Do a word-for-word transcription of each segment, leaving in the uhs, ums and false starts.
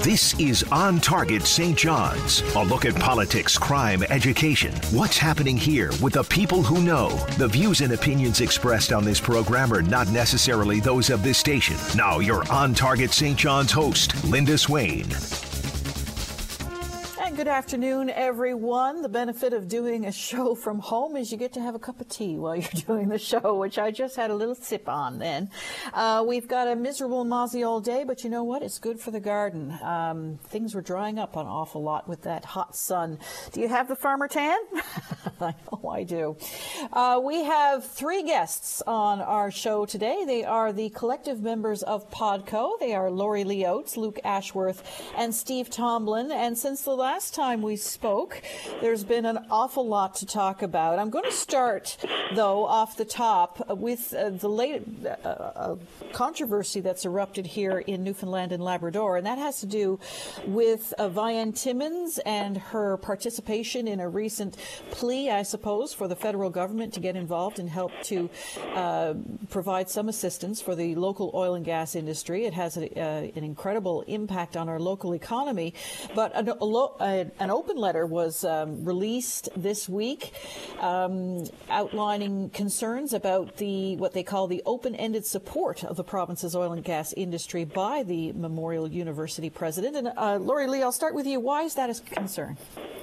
This is On Target Saint John's, a look at politics, crime, education. What's happening here with the people who know. The views and opinions expressed on this program are not necessarily those of this station. Now, your On Target Saint John's host, Linda Swain. Good afternoon, everyone. The benefit of doing a show from home is you get to have a cup of tea while you're doing the show, which I just had a little sip on then. Uh, we've got a miserable, mozzie all day, but you know what? It's good for the garden. Um, things were drying up an awful lot with that hot sun. Do you have the farmer tan? I know I do. Uh, we have three guests on our show today. They are the collective members of PodCo. They are Lori Lee Oates, Luke Ashworth, and Steve Tomlin. And since the last time we spoke, there's been an awful lot to talk about. I'm going to start, though, off the top with uh, the late uh, uh, controversy that's erupted here in Newfoundland and Labrador, and that has to do with uh, Vian Timmins and her participation in a recent plea, I suppose, for the federal government to get involved and help to uh, provide some assistance for the local oil and gas industry. It has a, uh, an incredible impact on our local economy, but a, a lo- a An open letter was um, released this week um, outlining concerns about the what they call the open-ended support of the province's oil and gas industry by the Memorial University president. And uh, Lori Lee, I'll start with you. Why is that a concern?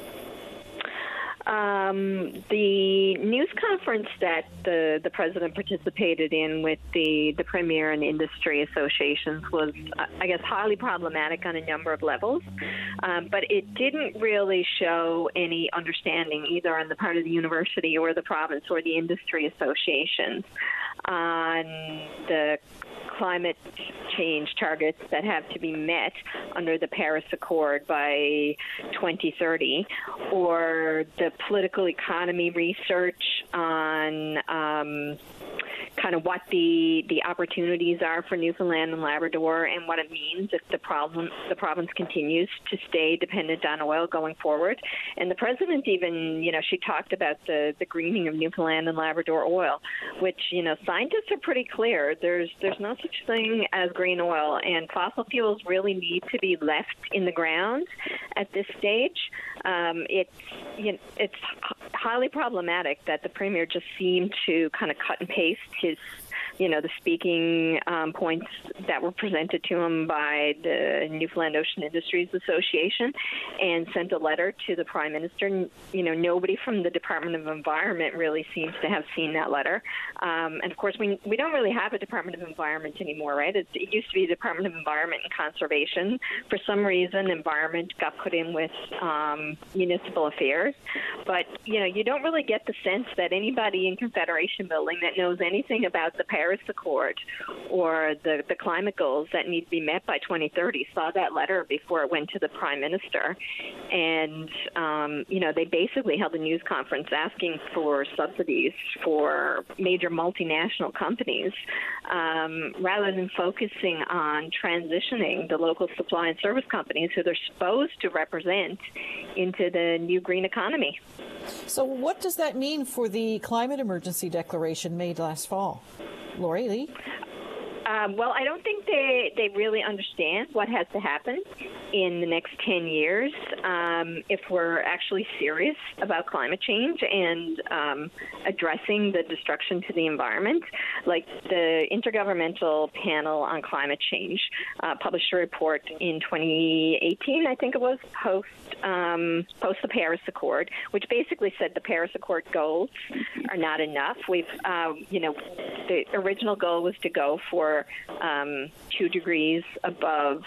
Um, the news conference that the, the president participated in with the, the premier and industry associations was, I guess, highly problematic on a number of levels. Um, but it didn't really show any understanding either on the part of the university or the province or the industry associations on the climate change targets that have to be met under the Paris Accord by twenty thirty, or the political economy research on um, kind of what the, the opportunities are for Newfoundland and Labrador and what it means if the problem the province continues to stay dependent on oil going forward. And the president even, you know, she talked about the, the greening of Newfoundland and Labrador oil, which, you know, scientists are pretty clear. There's there's no such thing as green oil, and fossil fuels really need to be left in the ground at this stage. Um, it's you know, it's highly problematic that the premier just seemed to kind of cut and paste his, you know, the speaking um, points that were presented to him by the Newfoundland Ocean Industries Association and sent a letter to the Prime Minister. You know, nobody from the Department of Environment really seems to have seen that letter. Um, and, of course, we we don't really have a Department of Environment anymore, right? It, it used to be the Department of Environment and Conservation. For some reason, Environment got put in with um, Municipal Affairs. But, you know, you don't really get the sense that anybody in Confederation Building that knows anything about the Paris Accord or the, the climate goals that need to be met by twenty thirty saw that letter before it went to the Prime Minister. And, um, you know, they basically held a news conference asking for subsidies for major multinational companies um, rather than focusing on transitioning the local supply and service companies who they're supposed to represent into the new green economy. So what does that mean for the climate emergency declaration made last fall? Lori Lee? Um, well, I don't think they, they really understand what has to happen in the next ten years um, if we're actually serious about climate change and um, addressing the destruction to the environment. Like the Intergovernmental Panel on Climate Change uh, published a report in twenty eighteen, I think it was, post, um, post the Paris Accord, which basically said the Paris Accord goals are not enough. We've, uh, you know, the original goal was to go for Um, two degrees above,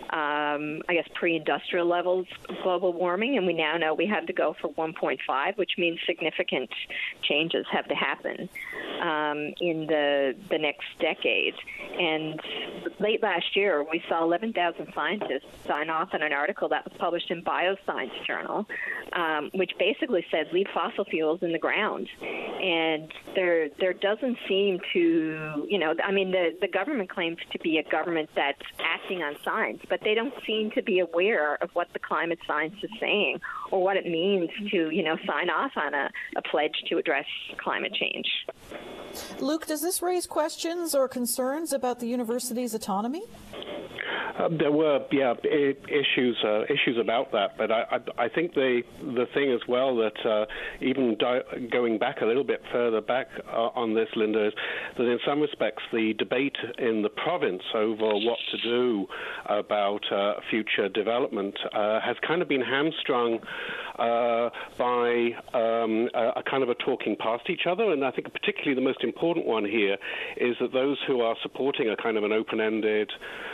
um, I guess, pre-industrial levels of global warming, and we now know we have to go for one point five, which means significant changes have to happen um, in the the next decade. And late last year, we saw eleven thousand scientists sign off on an article that was published in Bioscience Journal, um, which basically said leave fossil fuels in the ground. And there there doesn't seem to, you know, I mean, the, the government claims to be a government that's acting on science, but they don't seem to be aware of what the climate science is saying or what it means to, you know, sign off on a, a pledge to address climate change. Luke, does this raise questions or concerns about the university's autonomy? Uh, there were, yeah, I- issues uh, issues about that, but I, I, I think the the thing as well that uh, even di- going back a little bit further back uh, on this, Linda, is that in some respects the debate in the province over what to do about uh, future development uh, has kind of been hamstrung uh, by um, a, a kind of a talking past each other, and I think particularly the most important one here is that those who are supporting a kind of an open-ended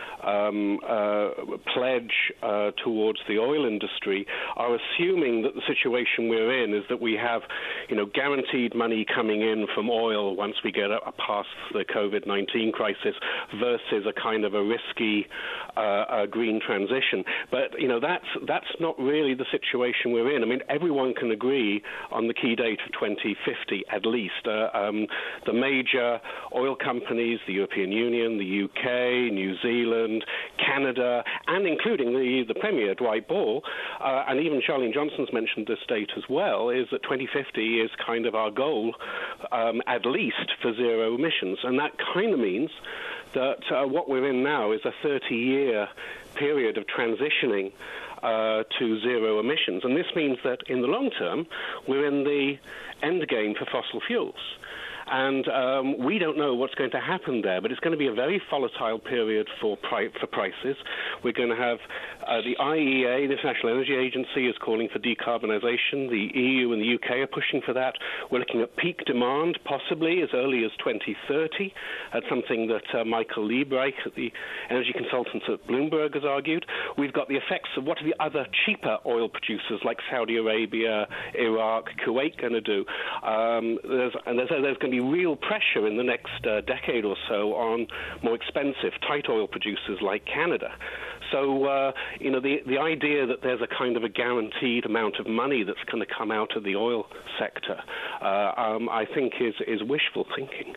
Um, uh, pledge uh, towards the oil industry are assuming that the situation we're in is that we have, you know, guaranteed money coming in from oil once we get up past the COVID nineteen crisis versus a kind of a risky uh, uh, green transition. But, you know, that's that's not really the situation we're in. I mean, everyone can agree on the key date of twenty fifty at least. Uh, um, the major oil companies, the European Union, the U K, New Zealand, Canada, and including the, the Premier, Dwight Ball, uh, and even Charlene Johnson's mentioned this date as well, is that twenty fifty is kind of our goal, um, at least for zero emissions. And that kind of means that uh, what we're in now is a thirty-year period of transitioning uh, to zero emissions. And this means that in the long term, we're in the end game for fossil fuels. And um, we don't know what's going to happen there, but it's going to be a very volatile period for pri- for prices. We're going to have uh, the I E A, the International Energy Agency, is calling for decarbonisation. The E U and the U K are pushing for that. We're looking at peak demand, possibly as early as twenty thirty. That's something that uh, Michael Liebreich, the energy consultant at Bloomberg, has argued. We've got the effects of what are the other cheaper oil producers like Saudi Arabia, Iraq, Kuwait going to do. Um, there's, and there's, there's going to be real pressure in the next uh, decade or so on more expensive, tight oil producers like Canada. So, uh, you know, the, the idea that there's a kind of a guaranteed amount of money that's going to come out of the oil sector, uh, um, I think is, is wishful thinking.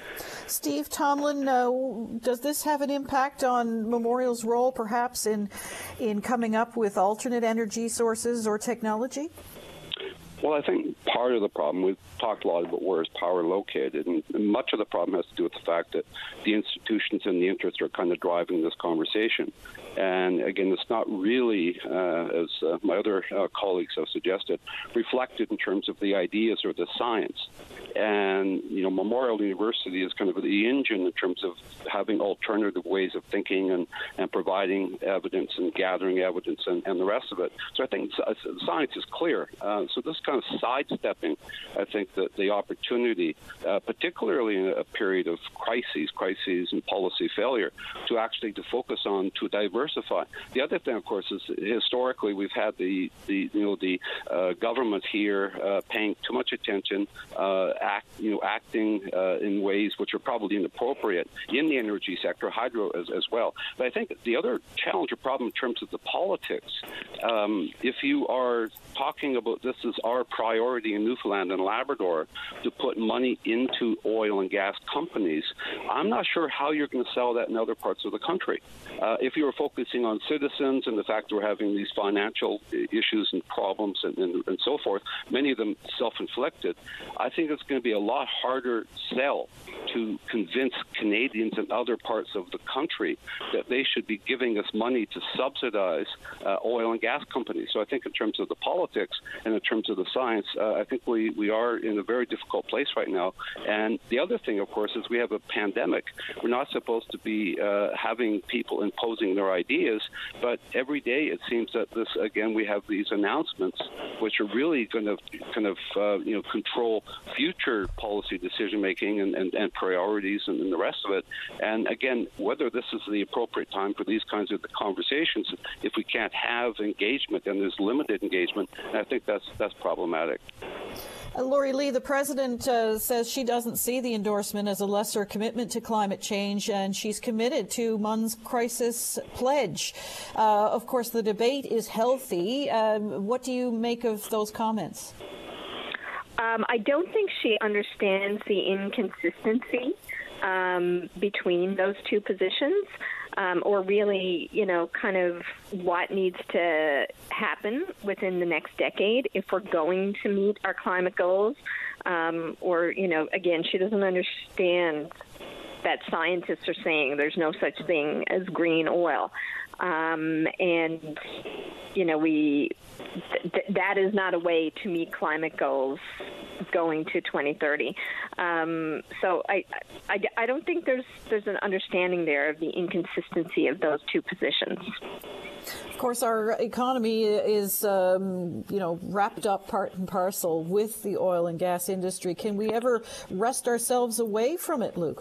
Steve Tomlin, uh, does this have an impact on Memorial's role, perhaps, in in coming up with alternate energy sources or technology? Well, I think part of the problem, we've talked a lot about where is power located, and much of the problem has to do with the fact that the institutions and the interests are kind of driving this conversation. And again, it's not really, uh, as uh, my other uh, colleagues have suggested, reflected in terms of the ideas or the science. And, you know, Memorial University is kind of the engine in terms of having alternative ways of thinking and, and providing evidence and gathering evidence and, and the rest of it. So I think science is clear. Uh, so this kind of sidestepping, I think that the opportunity, uh, particularly in a period of crises, crises and policy failure, to actually to focus on, to diversify. The other thing, of course, is historically we've had the, the you know, the uh, government here uh, paying too much attention, uh, act, you know, acting uh, in ways which are probably inappropriate in the energy sector, hydro as, as well. But I think the other challenge or problem in terms of the politics, um, if you are talking about this as our priority in Newfoundland and Labrador to put money into oil and gas companies, I'm not sure how you're going to sell that in other parts of the country. Uh, if you're focusing on citizens and the fact we're having these financial issues and problems and, and, and so forth, many of them self-inflicted, I think it's going to be a lot harder sell to convince Canadians and other parts of the country that they should be giving us money to subsidize uh, oil and gas companies. So I think in terms of the politics and in terms of the science, uh, I think we, we are in a very difficult place right now. And the other thing, of course, is we have a pandemic. We're not supposed to be uh, having people imposing their ideas, but every day it seems that this, again, we have these announcements which are really going to kind of, uh, you know, control future policy decision-making and, and, and priorities and, and the rest of it. And again, whether this is the appropriate time for these kinds of conversations, if we can't have engagement and there's limited engagement, I think that's that's problematic. Uh, Lori Lee, the president uh, says she doesn't see the endorsement as a lesser commitment to climate change, and she's committed to M U N's crisis pledge. Uh, of course, the debate is healthy. Um, what do you make of those comments? Um, I don't think she understands the inconsistency um, between those two positions, um, or really, you know, kind of what needs to happen within the next decade if we're going to meet our climate goals. Um, or, you know, again, she doesn't understand that scientists are saying there's no such thing as green oil. Um, and, you know, we th- that is not a way to meet climate goals going to twenty thirty. Um, so I, I, I don't think there's there's an understanding there of the inconsistency of those two positions. Of course, our economy is, um, you know, wrapped up part and parcel with the oil and gas industry. Can we ever wrest ourselves away from it, Luke?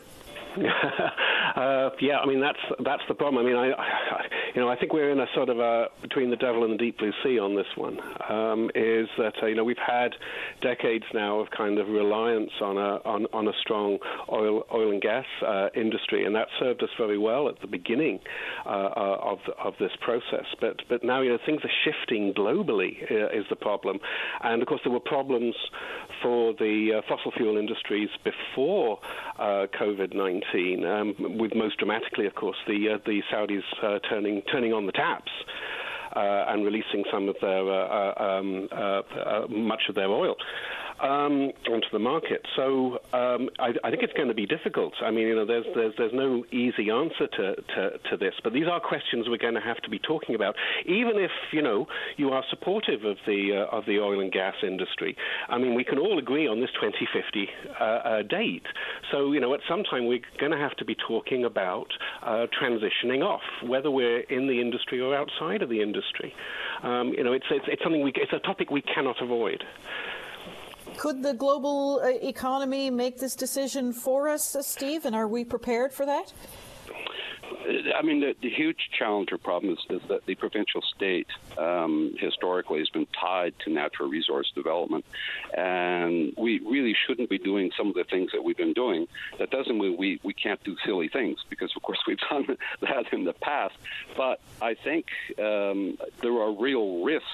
uh, yeah, I mean that's that's the problem. I mean, I, I, you know, I think we're in a sort of a between the devil and the deep blue sea on this one. Um, is that uh, you know we've had decades now of kind of reliance on a on, on a strong oil oil and gas uh, industry, and that served us very well at the beginning uh, uh, of of this process. But but now you know things are shifting globally uh, is the problem, and of course there were problems for the uh, fossil fuel industries before uh, COVID nineteen, um, with most dramatically, of course, the uh, the Saudis uh, turning turning on the taps uh, and releasing some of their uh, um, uh, uh, much of their oil um, onto the market. So um, I, I think it's going to be difficult. I mean, you know, there's there's there's no easy answer to, to, to this, but these are questions we're going to have to be talking about. Even if you know you are supportive of the uh, of the oil and gas industry, I mean, we can all agree on this twenty fifty uh, uh, date. So you know, at some time we're going to have to be talking about uh, transitioning off, whether we're in the industry or outside of the industry. Um, you know, it's, it's it's something we it's a topic we cannot avoid. Could the global uh, economy make this decision for us, uh, Steve, and are we prepared for that? I mean, the, the huge challenge or problem is, is that the provincial state um, historically has been tied to natural resource development, and we really shouldn't be doing some of the things that we've been doing. That doesn't mean we, we can't do silly things, because, of course, we've done that in the past. But I think um, there are real risks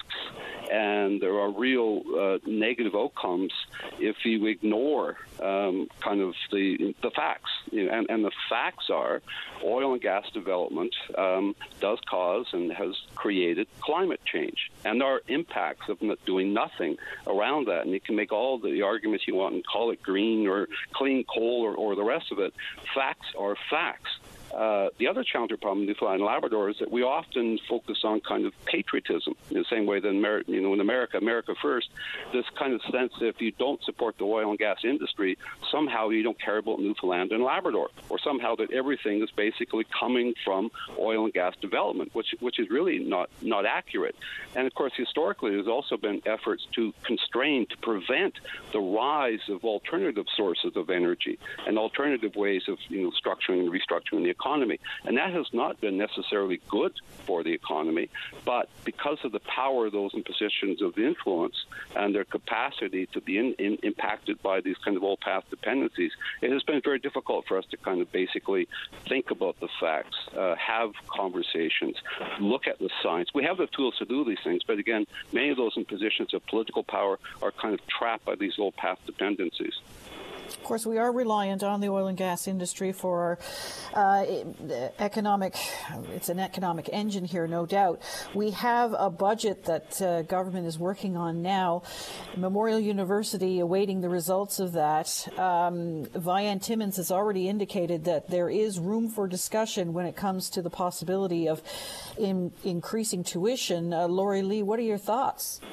and there are real uh, negative outcomes if you ignore um, kind of the the facts. You know, and, and the facts are oil and gas development um, does cause and has created climate change. And there are impacts of doing nothing around that. And you can make all the arguments you want and call it green or clean coal or, or the rest of it. Facts are facts. Uh, the other challenge or problem in Newfoundland and Labrador is that we often focus on kind of patriotism in the same way that Amer- you know in America, America first. This kind of sense that if you don't support the oil and gas industry, somehow you don't care about Newfoundland and Labrador, or somehow that everything is basically coming from oil and gas development, which which is really not not accurate. And of course, historically, there's also been efforts to constrain, to prevent the rise of alternative sources of energy and alternative ways of you know structuring and restructuring the economy. economy. And that has not been necessarily good for the economy, but because of the power of those in positions of influence and their capacity to be in, in, impacted by these kind of old path dependencies, it has been very difficult for us to kind of basically think about the facts, uh, have conversations, look at the science. We have the tools to do these things, but again, many of those in positions of political power are kind of trapped by these old path dependencies. Of course, we are reliant on the oil and gas industry for our uh, economic, it's an economic engine here, no doubt. We have a budget that uh, government is working on now. Memorial University awaiting the results of that. Um, Vian Timmins has already indicated that there is room for discussion when it comes to the possibility of in, increasing tuition. Uh, Lori Lee, what are your thoughts?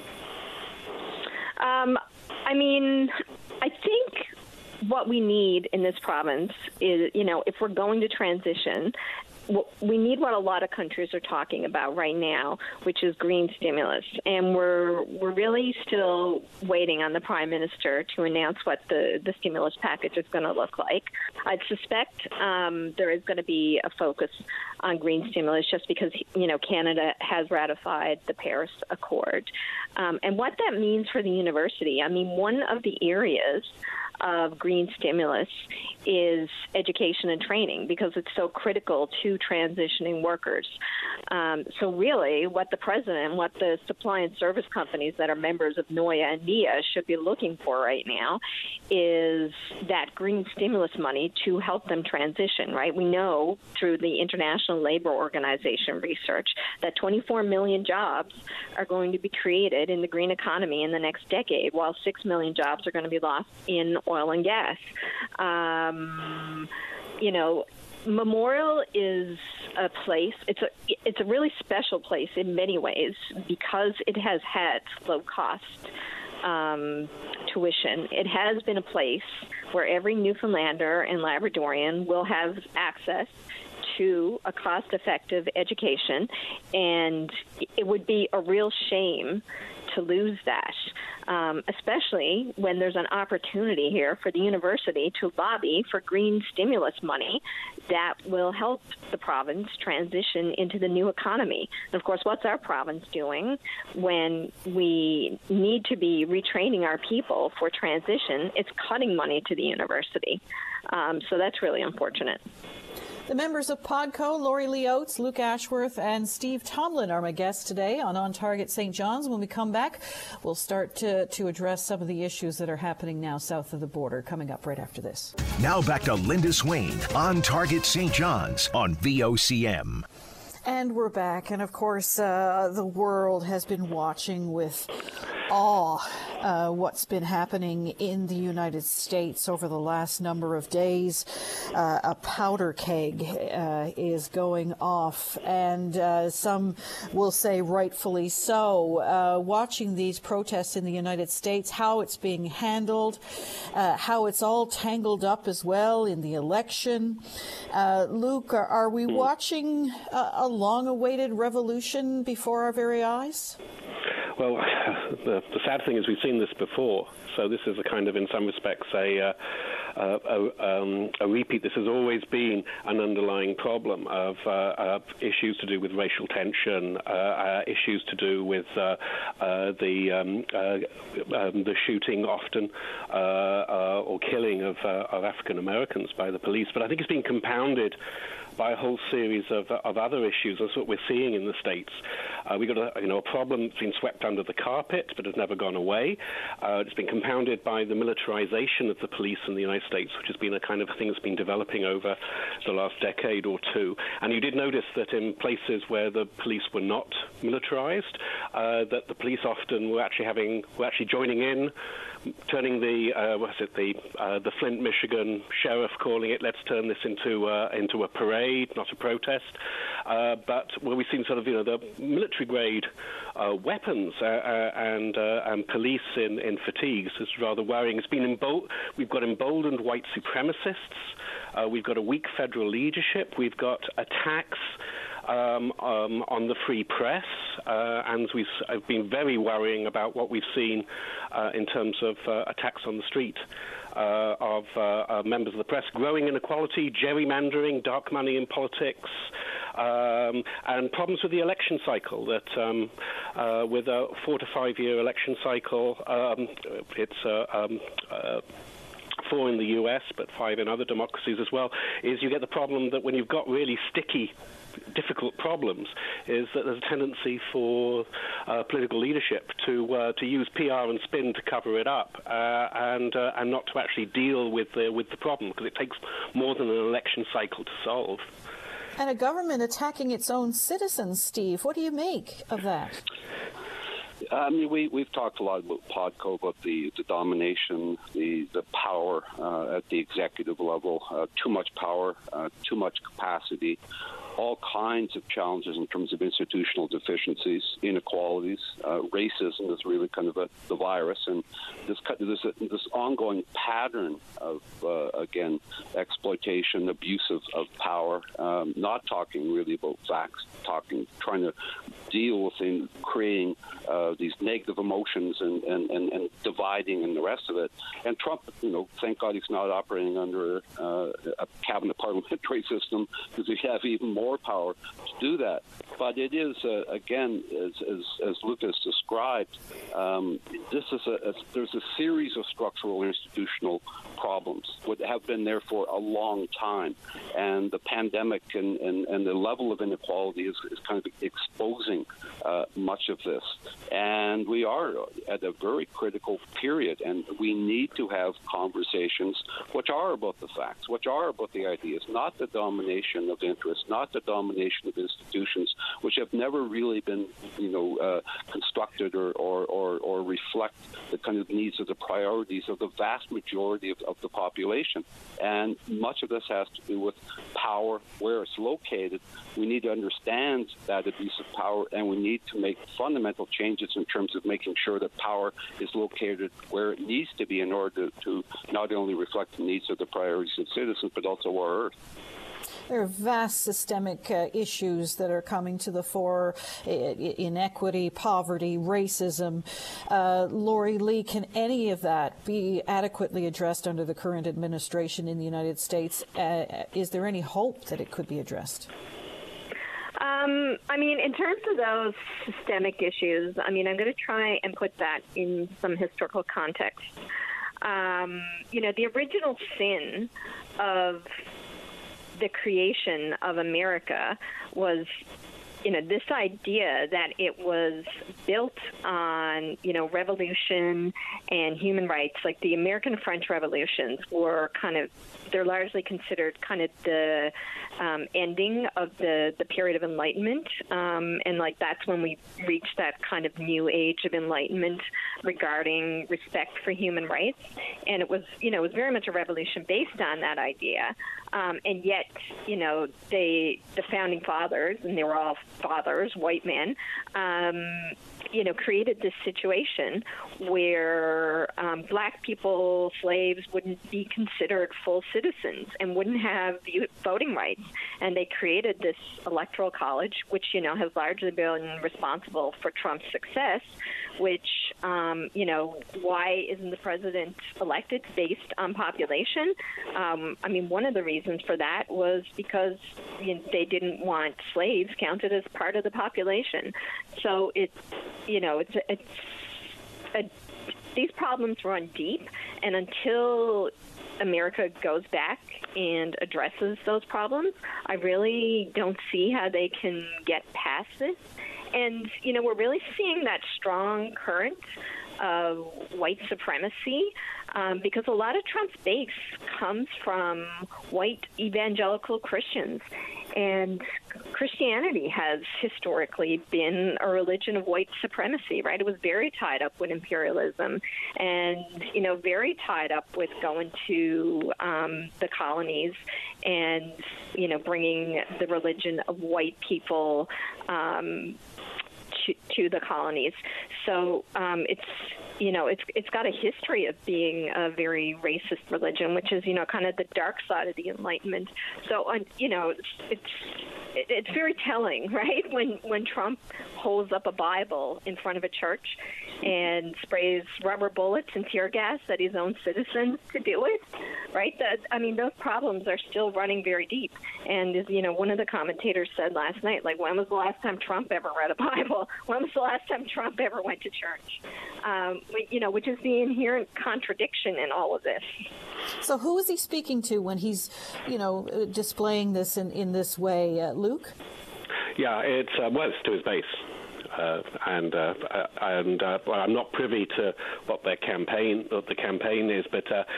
Um, I mean, I think what we need in this province is, you know, if we're going to transition, we need what a lot of countries are talking about right now, which is green stimulus. And we're we're really still waiting on the Prime Minister to announce what the, the stimulus package is going to look like. I suspect um, there is going to be a focus on green stimulus just because, you know, Canada has ratified the Paris Accord. Um, and what that means for the university, I mean, one of the areas of green stimulus is education and training, because it's so critical to transitioning workers. Um, so really what the president, what the supply and service companies that are members of NOIA and NEIA should be looking for right now is that green stimulus money to help them transition, right? We know through the International Labor Organization research that twenty-four million jobs are going to be created in the green economy in the next decade, while six million jobs are going to be lost in oil and gas. Um, you know, Memorial is a place, it's a it's a really special place in many ways because it has had low-cost um, tuition. It has been a place where every Newfoundlander and Labradorian will have access to a cost-effective education, and it would be a real shame to lose that, um, especially when there's an opportunity here for the university to lobby for green stimulus money that will help the province transition into the new economy. And of course, what's our province doing when we need to be retraining our people for transition? It's cutting money to the university. Um, so that's really unfortunate. The members of PODCO, Lori Lee Oates, Luke Ashworth, and Steve Tomlin are my guests today on On Target Saint John's. When we come back, we'll start to, to address some of the issues that are happening now south of the border, coming up right after this. Now back to Linda Swain, On Target Saint John's on V O C M. And we're back, and of course, uh, the world has been watching with awe uh, what's been happening in the United States over the last number of days. Uh, a powder keg uh, is going off, and uh, some will say rightfully so. Uh, watching these protests in the United States, how it's being handled, uh, how it's all tangled up as well in the election. Uh, Luke, are, are we watching a, a long-awaited revolution before our very eyes? Well, the, the sad thing is we've seen this before. So this is a kind of, in some respects, a, uh, uh, a, um, a repeat. This has always been an underlying problem of uh, uh, issues to do with racial tension, uh, uh, issues to do with uh, uh, the um, uh, um, the shooting often uh, uh, or killing of, uh, of African Americans by the police. But I think it's been compounded by a whole series of, of other issues. That's what we're seeing in the States. Uh, we've got a, you know, a problem that's been swept under the carpet but has never gone away. Uh, it's been compounded by the militarization of the police in the United States, which has been a kind of thing that's been developing over the last decade or two. And you did notice that in places where the police were not militarized, uh, that the police often were actually having, were actually joining in, turning the uh, what's it the uh, the Flint, Michigan sheriff calling it, let's turn this into uh, into a parade, not a protest. Uh, but where we've seen sort of you know the military grade uh, weapons uh, uh, and uh, and police in, in fatigues is rather worrying. It's been embol- we've got emboldened white supremacists. Uh, we've got a weak federal leadership. We've got attacks Um, um, on the free press, uh, and we've I've been very worrying about what we've seen uh, in terms of uh, attacks on the street uh, of uh, uh, members of the press, growing inequality, gerrymandering, dark money in politics, um, and problems with the election cycle. That um, uh, with a four to five year election cycle, um, it's uh, um, uh, four in the U S, but five in other democracies as well, is you get the problem that when you've got really sticky, difficult problems, is that there's a tendency for uh, political leadership to uh, to use P R and spin to cover it up, uh, and uh, and not to actually deal with the with the problem, because it takes more than an election cycle to solve. And a government attacking its own citizens, Steve. What do you make of that? I mean, we, we've talked a lot about PODCO, about the, the domination, the, the power uh, at the executive level, uh, too much power, uh, too much capacity, all kinds of challenges in terms of institutional deficiencies, inequalities. Uh, racism is really kind of a, the virus, and this this, this ongoing pattern of, uh, again, exploitation, abuse of, of power, um, not talking really about facts, talking, trying to deal with in creating uh, these negative emotions and, and, and, and dividing and the rest of it. And Trump, you know, thank God he's not operating under uh, a cabinet parliamentary system, because we have even more more power to do that. But it is, uh, again, as, as, as Lucas described, um, this is a, a, there's a series of structural institutional problems that have been there for a long time. And the pandemic and, and, and the level of inequality is, is kind of exposing uh, much of this. And we are at a very critical period, and we need to have conversations which are about the facts, which are about the ideas, not the domination of interests, not the domination of institutions, which have never really been, you know, uh, constructed or, or, or, or reflect the kind of needs of the priorities of the vast majority of, of the population. And much of this has to do with power, where it's located. We need to understand that abuse of power, and we need to make fundamental changes in terms of making sure that power is located where it needs to be in order to, to not only reflect the needs of the priorities of citizens, but also our Earth. There are vast systemic uh, issues that are coming to the fore: I- inequity, poverty, racism. Uh, Lori Lee, can any of that be adequately addressed under the current administration in the United States? Uh, is there any hope that it could be addressed? Um, I mean, in terms of those systemic issues, I mean, I'm going to try and put that in some historical context. Um, you know, the original sin of the creation of America was, you know, this idea that it was built on, you know, revolution and human rights. Like the American French revolutions were kind of, they're largely considered kind of the um, ending of the, the period of Enlightenment. Um, and like that's when we reached that kind of new age of enlightenment regarding respect for human rights. And it was, you know, it was very much a revolution based on that idea. Um, and yet, you know, they, the founding fathers, and they were all fathers, white men, um, you know, created this situation where um, black people, slaves, wouldn't be considered full citizens and wouldn't have voting rights. And they created this electoral college, which, you know, has largely been responsible for Trump's success, which, um, you know, why isn't the president elected based on population? Um, I mean, one of the reasons for that was because you know, they didn't want slaves counted as part of the population. So it's, you know, it's, it's a, these problems run deep, and until America goes back and addresses those problems, I really don't see how they can get past this. And, you know, we're really seeing that strong current of white supremacy um, because a lot of Trump's base comes from white evangelical Christians. And Christianity has historically been a religion of white supremacy, right? It was very tied up with imperialism and, you know, very tied up with going to um, the colonies and, you know, bringing the religion of white people um, to, to the colonies. So um, it's, you know, it's it's got a history of being a very racist religion, which is, you know, kind of the dark side of the Enlightenment. So, uh, you know, it's, it's it's very telling, right, when when Trump holds up a Bible in front of a church and sprays rubber bullets and tear gas at his own citizens to do it, right? That, I mean, those problems are still running very deep. And, as you know, one of the commentators said last night, like, when was the last time Trump ever read a Bible? When was the last time Trump ever went to church? Um, you know, which is the inherent contradiction in all of this. So who is he speaking to when he's, you know, displaying this in, in this way, uh, Luke? Yeah, it's, uh, well, it's to his base. Uh, and uh, and uh, well, I'm not privy to what their campaign what the campaign is, but uh,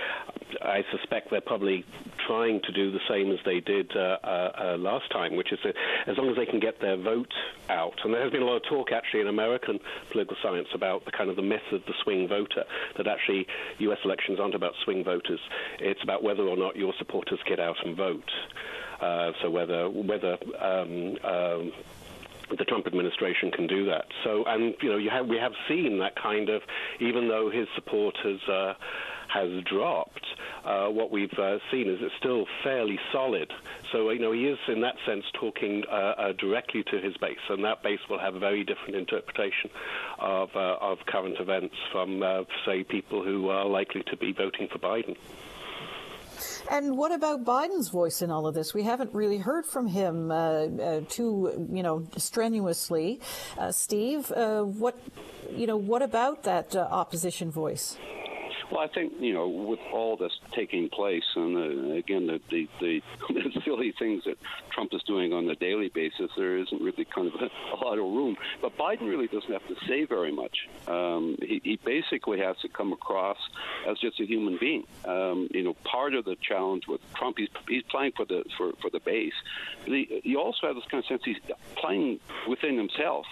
I suspect they're probably trying to do the same as they did uh, uh, uh, last time, which is uh, as long as they can get their vote out. And there has been a lot of talk actually in American political science about the kind of the myth of the swing voter, that actually U S elections aren't about swing voters. It's about whether or not your supporters get out and vote. Uh, so whether whether um, um, the Trump administration can do that. So, and you know, you have we have seen that kind of, even though his support has uh, has dropped, uh, what we've uh, seen is it's still fairly solid. So, you know, he is in that sense talking uh, uh, directly to his base, and that base will have a very different interpretation of uh, of current events from, uh, say, people who are likely to be voting for Biden. And what about Biden's voice in all of this? We haven't really heard from him uh, uh, too, you know, strenuously. Uh, Steve, uh, what, you know, what about that uh, opposition voice? Well, I think, you know, with all this taking place, and uh, again, the, the, the silly things that Trump is doing on a daily basis, there isn't really kind of a, a lot of room. But Biden really doesn't have to say very much. Um, he, he basically has to come across as just a human being. Um, you know, part of the challenge with Trump, he's, he's playing for the for, for the base. He, he also has this kind of sense he's playing within himself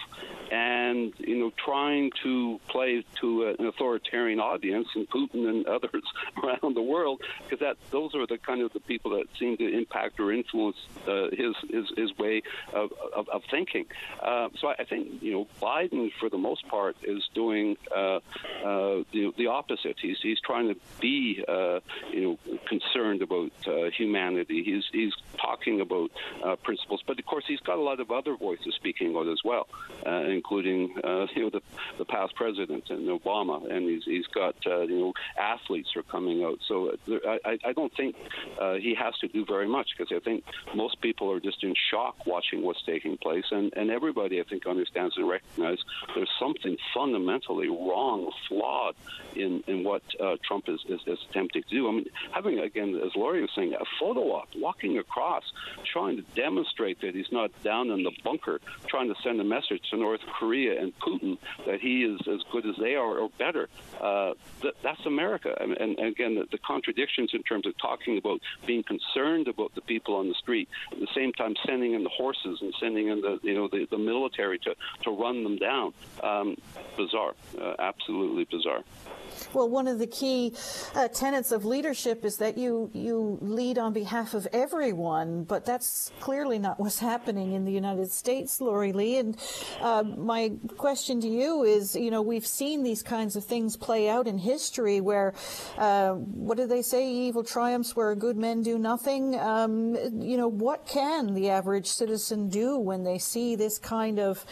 and, you know, trying to play to an authoritarian audience and Putin and others around the world, because that those are the kind of the people that seem to impact or influence uh, his, his his way of, of, of thinking. Uh, so I think, you know, Biden, for the most part, is doing uh, uh, the, the opposite. He's he's trying to be, uh, you know, concerned about uh, humanity. He's he's talking about uh, principles, but of course he's got a lot of other voices speaking out as well, uh, including uh, you know the the past president and Obama, and he's he's got uh, you know athletes are coming out. So uh, I I don't think uh, he has to do very much, because I think most people are just in shock watching what's taking place, and and everybody I think understands and recognizes there's something fundamentally wrong, flawed in in what uh, Trump is, is is attempting to do. I mean, having, again, as Laurie was saying, a photo op, walking across, trying to demonstrate that he's not down in the bunker, trying to send a message to North Korea and Putin that he is as good as they are or better. Uh, th- that's America. And, and, and again, the, the contradictions in terms of talking about being concerned about the people on the street, at the same time sending in the horses and sending in the you know the, the military to, to run them down. Um, bizarre, uh, absolutely bizarre. Well, one of the key uh, tenets of leadership is that you you lead on behalf of everyone, but that's clearly not what's happening in the United States, Laurie Lee. And uh, my question to you is, you know, we've seen these kinds of things play out in history where, uh, what do they say, evil triumphs where good men do nothing. Um, you know, what can the average citizen do when they see this kind of,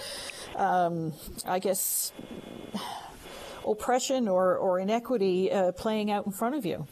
um, I guess, oppression or, or inequity uh, playing out in front of you?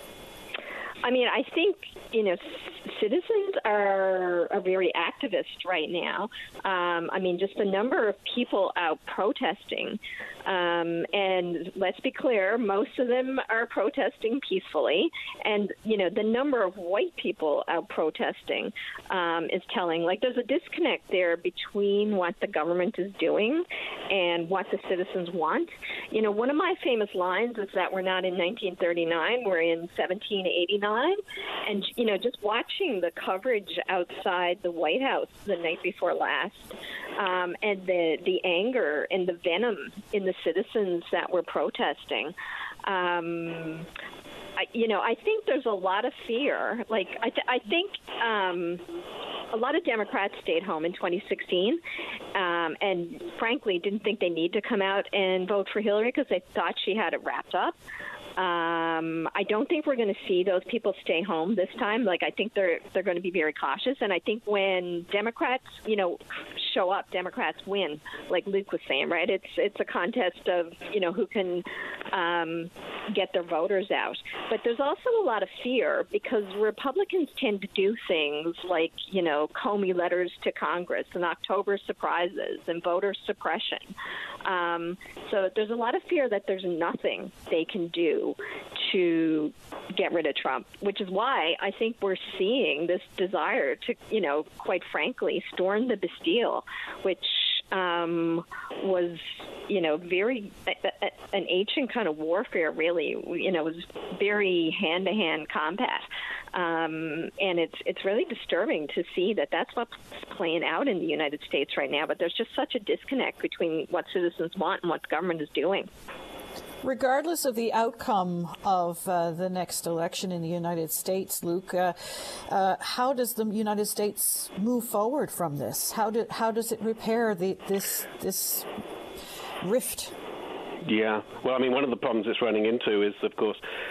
I mean, I think, you know, citizens are, are very activist right now. Um, I mean, just the number of people out protesting. Um, and let's be clear, most of them are protesting peacefully. And, you know, the number of white people out protesting um, is telling. Like, there's a disconnect there between what the government is doing and what the citizens want. You know, one of my famous lines is that we're not in nineteen thirty-nine, we're in seventeen eighty-nine. And, you know, just watching the coverage outside the White House the night before last, um, and the, the anger and the venom in the citizens that were protesting, um, I, you know, I think there's a lot of fear. Like, I, th- I think um, a lot of Democrats stayed home in twenty sixteen um, and, frankly, didn't think they need to come out and vote for Hillary because they thought she had it wrapped up. Um, I don't think we're going to see those people stay home this time. Like, I think they're they're going to be very cautious. And I think when Democrats, you know, show up, Democrats win, like Luke was saying, right? It's it's a contest of, you know, who can um, get their voters out. But there's also a lot of fear because Republicans tend to do things like, you know, Comey letters to Congress and October surprises and voter suppression. Um, so there's a lot of fear that there's nothing they can do to get rid of Trump, which is why I think we're seeing this desire to, you know, quite frankly, storm the Bastille, which um, was, you know, very a, a, an ancient kind of warfare, really. You know, it was very hand-to-hand combat. Um, and it's it's really disturbing to see that that's what's playing out in the United States right now. But there's just such a disconnect between what citizens want and what the government is doing. Regardless of the outcome of uh, the next election in the United States, Luke, uh, uh, how does the United States move forward from this? How do, how does it repair the, this this rift? Yeah. Well, I mean, one of the problems it's running into is, of course,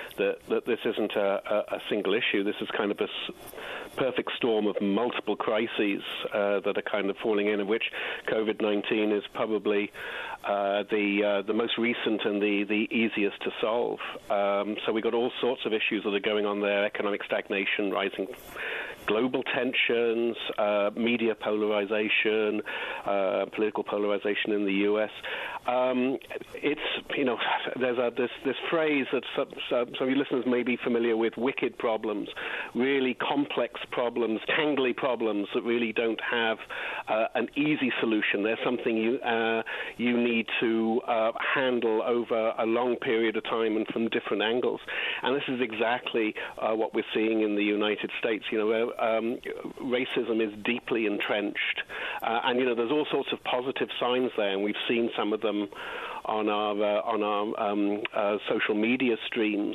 that, that this isn't a, a, a single issue. This is kind of a s- perfect storm of multiple crises uh, that are kind of falling in, of which COVID nineteen is probably uh, the uh, the most recent and the, the easiest to solve. Um, so we've got all sorts of issues that are going on there: economic stagnation, rising global tensions, uh, media polarization, uh, political polarization in the U S. Um, it's, you know, there's a, this, this phrase that some, some of your listeners may be familiar with: wicked problems, really complex problems, tangly problems that really don't have uh, an easy solution. There's something you uh, you need to uh, handle over a long period of time and from different angles. And this is exactly uh, what we're seeing in the United States. You know, um, racism is deeply entrenched, uh, and you know, there's all sorts of positive signs there, and we've seen some of them on our uh, on our um, uh, social media streams.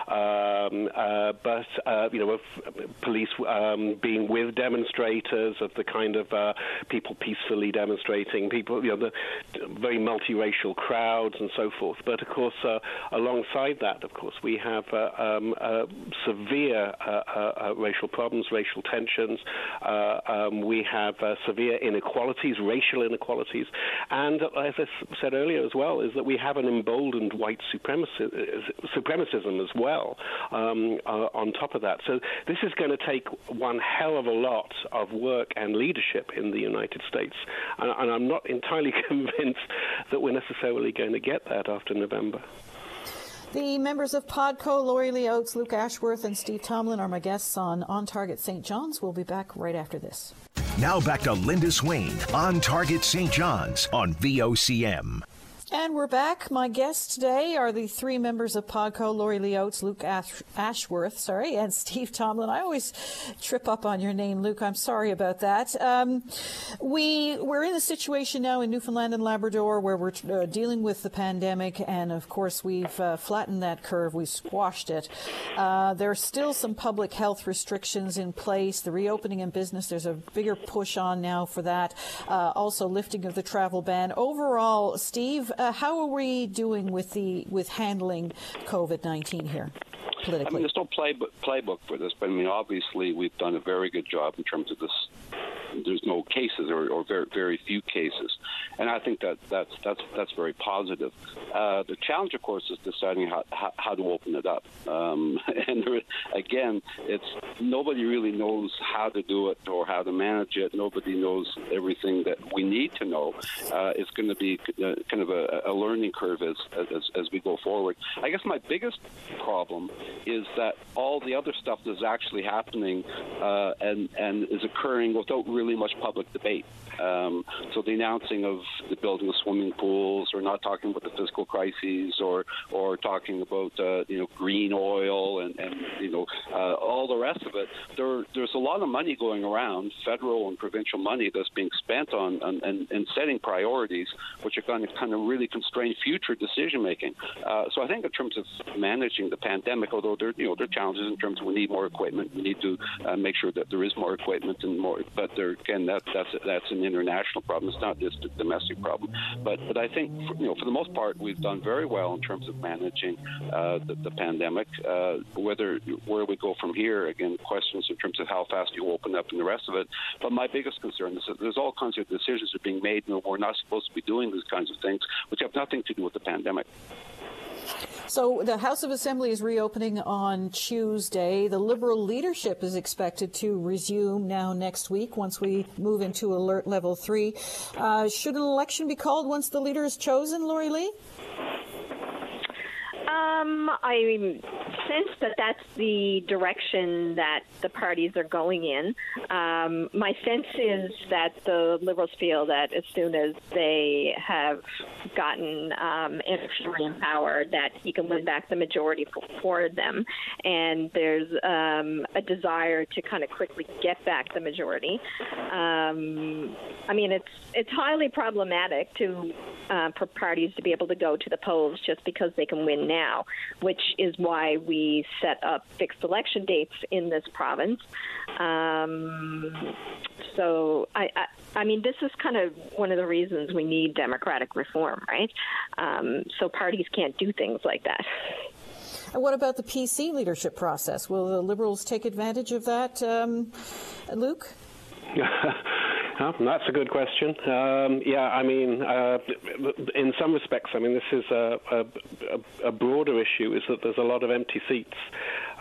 Um, uh, but uh, you know, of police um, being with demonstrators, of the kind of uh, people peacefully demonstrating, people, you know, the very multiracial crowds and so forth. But of course, uh, alongside that, of course, we have uh, um, uh, severe uh, uh, racial problems, racial tensions. Uh, um, we have uh, severe inequalities, racial inequalities, and as I said earlier as well, is that we have an emboldened white supremacy, supremacism as well um, uh, on top of that. So this is going to take one hell of a lot of work and leadership in the United States, and, and I'm not entirely convinced that we're necessarily going to get that after November. The members of PodCo, Lori Lee Oates, Luke Ashworth, and Steve Tomlin are my guests on On Target Saint John's. We'll be back right after this. Now back to Linda Swain, On Target Saint John's on V O C M. And we're back. My guests today are the three members of PodCo, Lori Lee Oates, Luke Ash- Ashworth, sorry, and Steve Tomlin. I always trip up on your name, Luke. I'm sorry about that. Um, we, we're in a situation now in Newfoundland and Labrador where we're uh, dealing with the pandemic, and of course we've uh, flattened that curve. We've squashed it. Uh, there are still some public health restrictions in place. The reopening in business, there's a bigger push on now for that. Uh, also lifting of the travel ban. Overall, Steve, Uh, how are we doing with the with handling COVID nineteen here politically? I mean, there's no playbook, playbook for this, but I mean, obviously, we've done a very good job in terms of this. There's no cases, or, or very very few cases, and I think that that's that's that's very positive. Uh, the challenge, of course, is deciding how how, how to open it up. Um, and there, again, it's nobody really knows how to do it or how to manage it. Nobody knows everything that we need to know. Uh, it's going to be kind of a, a learning curve as, as as we go forward. I guess my biggest problem is that all the other stuff that's actually happening uh, and and is occurring without really much public debate. Um, so the announcing of the building of swimming pools, or not talking about the fiscal crises, or or talking about uh, you know green oil and, and you know uh, all the rest of it. There there's a lot of money going around, federal and provincial money that's being spent on and and, and setting priorities, which are going to kind of really constrain future decision making. Uh, so I think in terms of managing the pandemic, although there you know there are challenges in terms of we need more equipment, we need to uh, make sure that there is more equipment and more. But there again, that that's that's an international problem. It's not just a domestic problem. But but I think you know for the most part we've done very well in terms of managing uh, the, the pandemic. Uh, whether where we go from here, again, questions in terms of how fast you open up and the rest of it. But my biggest concern is that there's all kinds of decisions are being made, and we're not supposed to be doing these kinds of things, which have nothing to do with the pandemic. So the House of Assembly is reopening on Tuesday. The Liberal leadership is expected to resume now next week once we move into alert level three. Uh, should an election be called once the leader is chosen, Lori Lee? Um, I sense that that's the direction that the parties are going in. Um, my sense is that the Liberals feel that as soon as they have gotten um, in power, that he can win back the majority for, for them. And there's um, a desire to kind of quickly get back the majority. Um, I mean, it's it's highly problematic to uh, for parties to be able to go to the polls just because they can win now, which is why we set up fixed election dates in this province. Um, so, I, I, I mean, this is kind of one of the reasons we need democratic reform, right? Um, so parties can't do things like that. And what about the P C leadership process? Will the Liberals take advantage of that, um, Luke? Oh, that's a good question. Um, yeah, I mean, uh, in some respects, I mean, this is a, a, a broader issue, is that there's a lot of empty seats uh,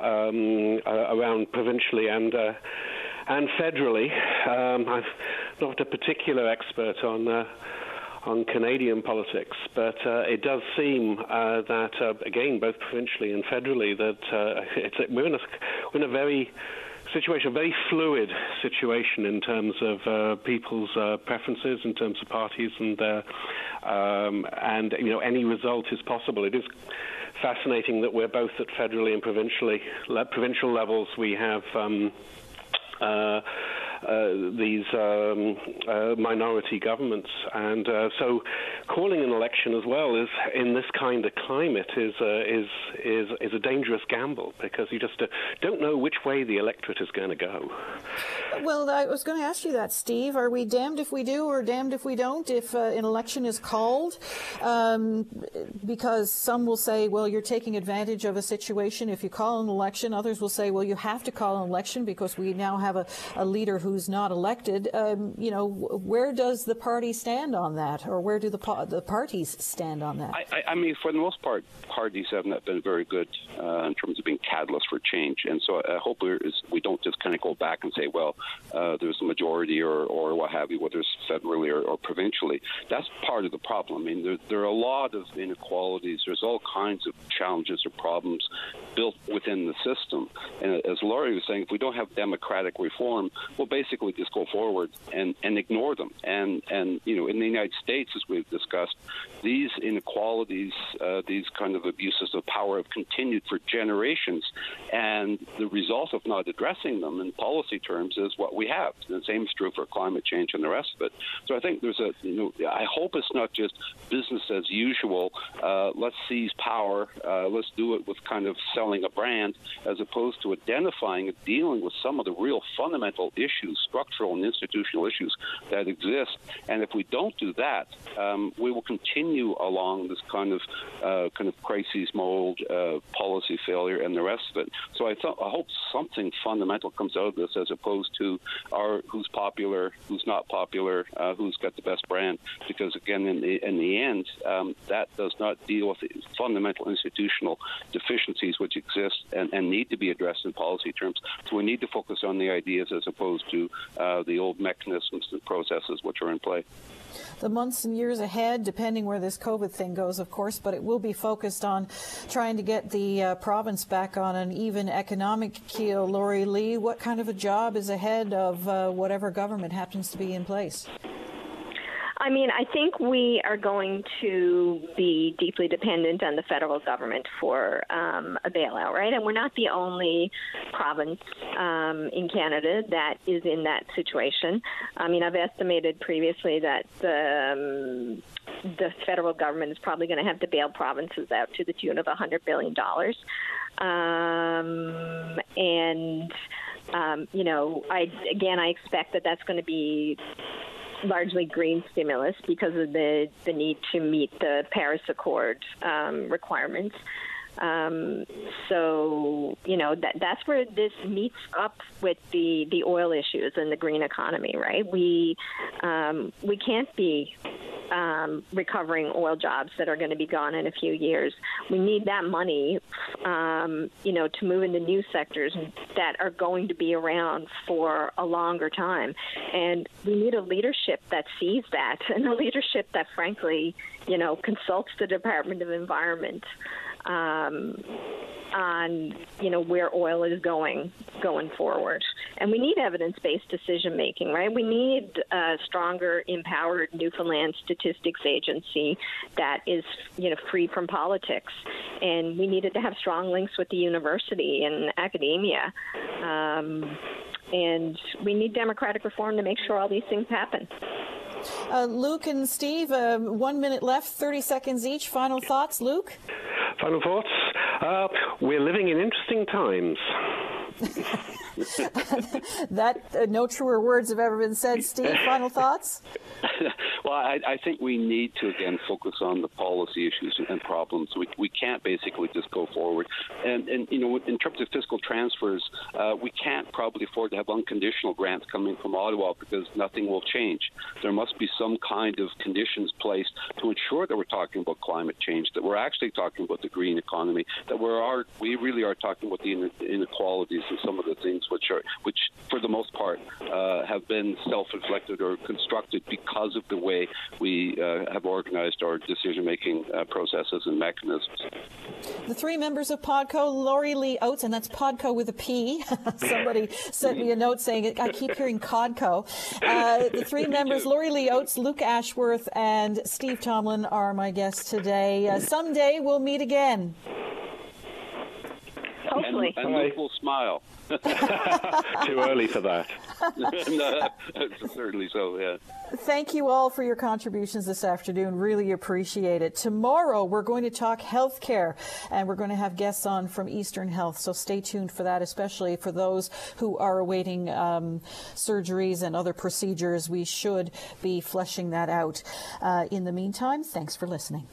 um, uh, around provincially and uh, and federally. Um, I'm not a particular expert on uh, on Canadian politics, but uh, it does seem uh, that, uh, again, both provincially and federally, that uh, it's, we're in a, we're in a very situation, a very fluid situation in terms of uh, people's uh, preferences, in terms of parties, and uh, um, and you know, any result is possible. It is fascinating that we're both at federally and provincially le- provincial levels. We have um, uh, uh, these um, uh, minority governments, and uh, so calling an election as well is, in this kind of climate, is uh, is is is a dangerous gamble, because you just uh, don't know which way the electorate is going to go. Well, I was going to ask you that, Steve. Are we damned if we do or damned if we don't if uh, an election is called? Um, because some will say, well, you're taking advantage of a situation if you call an election. Others will say, well, you have to call an election because we now have a, a leader who's not elected. Um, you know, where does the party stand on that, or where do the po- the parties stand on that? I, I mean, for the most part, parties have not been very good uh, in terms of being catalysts for change. And so I hope we're, we don't just kind of go back and say, well, uh, there's a majority or, or what have you, whether it's federally or, or provincially. That's part of the problem. I mean, there, there are a lot of inequalities. There's all kinds of challenges or problems built within the system. And as Laurie was saying, if we don't have democratic reform, we'll basically just go forward and, and ignore them. And, and, you know, in the United States, as we've discussed, these inequalities, uh, these kind of abuses of power have continued for generations. And the result of not addressing them in policy terms is what we have. The same is true for climate change and the rest of it. So I think there's a, you know, I hope it's not just business as usual. Uh, let's seize power. Uh, let's do it with kind of selling a brand, as opposed to identifying and dealing with some of the real fundamental issues, structural and institutional issues that exist. And if we don't do that, um, we will continue along this kind of uh, kind of crisis mode, uh, policy failure, and the rest of it. So I, th- I hope something fundamental comes out of this, as opposed to our who's popular, who's not popular, uh, who's got the best brand. Because again, in the in the end, um, that does not deal with the fundamental institutional deficiencies which exist and, and need to be addressed in policy terms. So we need to focus on the ideas as opposed to uh, the old mechanisms and processes which are in play. The months and years ahead, depending where this COVID thing goes, of course, but it will be focused on trying to get the uh, province back on an even economic keel. Laurie Lee, what kind of a job is ahead of uh, whatever government happens to be in place? I mean, I think we are going to be deeply dependent on the federal government for um, a bailout, right? And we're not the only province um, in Canada that is in that situation. I mean, I've estimated previously that the, um, the federal government is probably going to have to bail provinces out to the tune of one hundred billion dollars. Um, and, um, you know, I again, I expect that that's going to be largely green stimulus because of the, the need to meet the Paris Accord um, requirements. Um, so, you know, that that's where this meets up with the, the oil issues and the green economy, right? We um, we can't be um, recovering oil jobs that are going to be gone in a few years. We need that money, um, you know, to move into new sectors that are going to be around for a longer time. And we need a leadership that sees that, and a leadership that, frankly, you know, consults the Department of Environment Um, on, you know, where oil is going going forward. And we need evidence-based decision-making, right? We need a stronger, empowered Newfoundland Statistics Agency that is, you know, free from politics. And we needed to have strong links with the university and academia. Um, and we need democratic reform to make sure all these things happen. Uh, Luke and Steve, uh, one minute left, thirty seconds each. Final thoughts, Luke? Final thoughts? Uh, we're living in interesting times. that uh, no truer words have ever been said. Steve, final thoughts? Well, I, I think we need to, again, focus on the policy issues and problems. We, we can't basically just go forward. And, and, you know, in terms of fiscal transfers, uh, we can't probably afford to have unconditional grants coming from Ottawa because nothing will change. There must be some kind of conditions placed to ensure that we're talking about climate change, that we're actually talking about the green economy, that we are we really are talking about the inequalities and some of the things which are which for the most part uh, have been self-inflicted or constructed because of the way we uh, have organized our decision-making uh, processes and mechanisms. The three members of PODCO, Lori Lee Oates, and that's PODCO with a P. Somebody sent me a note saying, I keep hearing CODCO. Uh, the three members, Lori Lee Oates, Luke Ashworth, and Steve Tomlin are my guests today. Uh, someday we'll meet again. Hopefully. And, and Luke will smile. Too early for that. No, certainly so, yeah. Thank you all for your contributions this afternoon. Really appreciate it. Tomorrow, we're going to talk healthcare, and we're going to have guests on from Eastern Health, so stay tuned for that, especially for those who are awaiting um, surgeries and other procedures. We should be fleshing that out. Uh, in the meantime, thanks for listening.